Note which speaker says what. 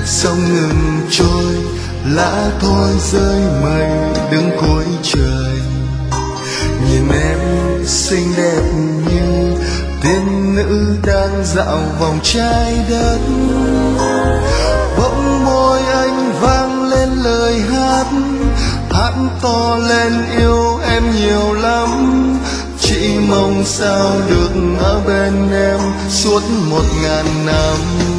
Speaker 1: sông ngừng trôi, lá thôi rơi mây đứng cuối trời. Nhìn em xinh đẹp như tiên nữ đang dạo vòng trái đất, bỗng môi anh vang lên lời hát, hát to lên yêu em nhiều lắm. Chỉ mong sao được ở bên em suốt 1000 năm.